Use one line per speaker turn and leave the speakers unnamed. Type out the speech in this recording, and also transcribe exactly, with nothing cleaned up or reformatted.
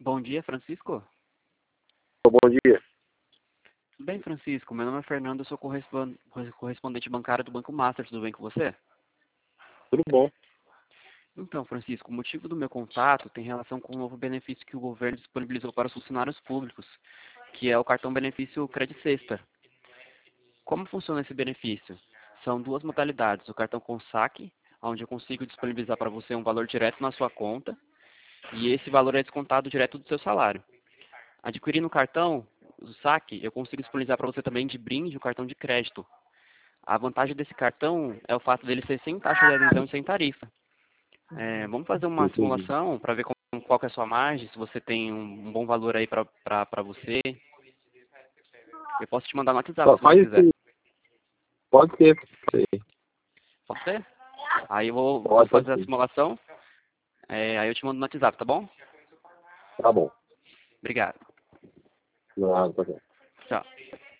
Bom dia, Francisco.
Bom dia.
Tudo bem, Francisco? Meu nome é Fernando, eu sou correspon- correspondente bancário do Banco Master. Tudo bem com você?
Tudo bom?
Então, Francisco, o motivo do meu contato tem relação com o novo benefício que o governo disponibilizou para os funcionários públicos, que é o cartão benefício Credit Sexta. Como funciona esse benefício? São duas modalidades: o cartão com saque, onde eu consigo disponibilizar para você um valor direto na sua conta, e esse valor é descontado direto do seu salário. Adquirindo o cartão, o saque, eu consigo disponibilizar para você também de brinde o cartão de crédito. A vantagem desse cartão é o fato dele ser sem taxa de adesão e sem tarifa. É, vamos fazer uma
Entendi.
simulação para ver como, qual que é a sua margem, se você tem um, um bom valor aí para você. Eu posso te mandar no WhatsApp
Fa-
se você
Faz
quiser.
isso. Pode ser. Pode ser.
Pode ser? Aí eu vou, vou
Pode, pode
fazer a
ser.
simulação, é, aí eu te mando no WhatsApp, tá bom?
Tá bom.
Obrigado.
Não, tá bom.
Tchau.